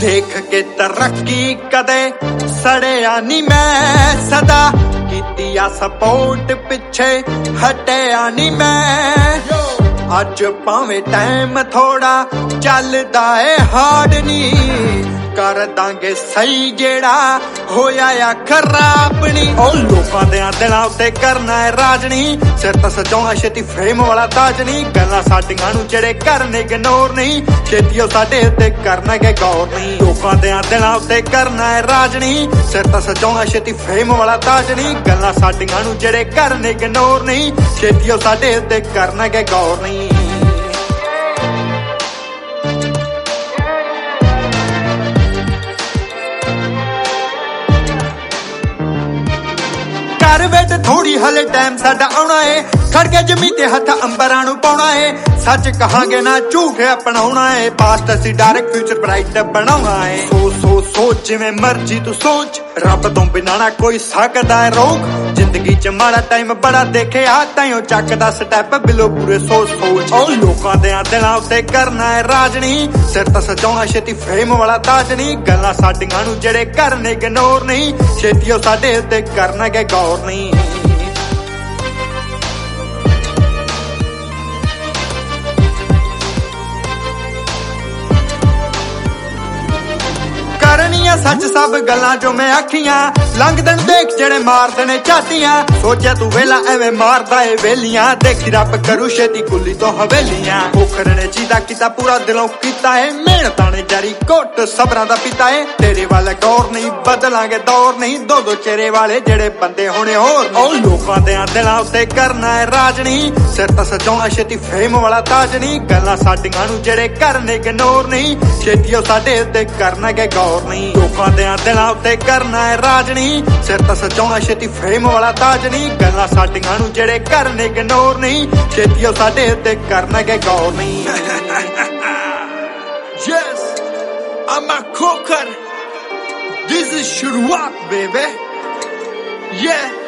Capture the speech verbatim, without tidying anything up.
देख के तरक्की कदे सड़िया नी मैं सदा कीतिया सपोर्ट पिछे हटिया नी मैं अज भावें टाइम थोड़ा चलदा है हार्ड नी कर दांगे सही जेड़ा होया या खराब नी ओ लोकां दे दिलां उत्ते करना है राजनी सिर तां सजाउणा छेती फेम वाला ताज नी गल्लां साडियां नूं जेड़े करने इग्नोर नहीं छेती ओ साडे उत्ते करना गै गौर नहीं लोकां दे दिलां उत्ते करना है राजनी सिर तां सजाउणा छेती फेम वाला ताज नी गल्लां साडियां नूं जेड़े करने इग्नोर नहीं छेती ओ साडे उत्ते करना गै गौर नहीं कर वेट थोड़ी हले टाइम साडा आउणा है खड़के जमी ते हथ अंबरां नूं पाउणा है सच कहांगे ना झूठ अपनाउणा है पास्ट असी डायरेक्ट फ्यूचर ब्राइट बनाउणा है सो सो सोच जिवें मर्जी तू सोच रब तो बिना ना कोई सकदा है रोक जिंदगी च माड़ा टाइम बड़ा देखे आ ताइयों चकदा स्टैप बिलो पूरे सोच सोच ओ लोकां दे दिलां उत्ते करना है राजनी सिर तां सजाउणा छेती फेम वाला ताज नहीं गल्लां साडियां नूं जेड़े करने इग्नोर नहीं छेती ओ साडे उत्ते करना गै गौर नहीं करनिया सच सब गल्लां जो मैं आखियां लंघदन देख जेड़े मारदे ने झातियां सोचा तू वेला एवें मारदा ए वेलियां देखी रब करू छेती कुली तो हवेलियां ओखर ने जीदा कीता पूरा दिलों कीता है मेहनत ने जारी कोट सबरां दा पिता है तेरे वाले गौर नहीं बदलांगे दौर नहीं दो दो चेहरे वाले जेड़े बंदे होने होर ओ लोकां दे दिलां उत्ते करना है राजनी सिर तां सजाउणा छेती फेम वाला ताज नहीं गल्लां साडियां नूं जेड़े करने इग्नोर नहीं छेती ओ साडे उत्ते करना गै गौर नहीं लोकां दे दिलां उत्ते करना है राजनी सिर तां सजाउणा छेती फेम वाला ताज नहीं गल्लां साडियां नूं जेड़े करने इग्नोर नहीं छेती ओ साडे उत्ते करना गै गौर नहीं Yes, I'm a coker. This is शुरुआत baby. Yeah.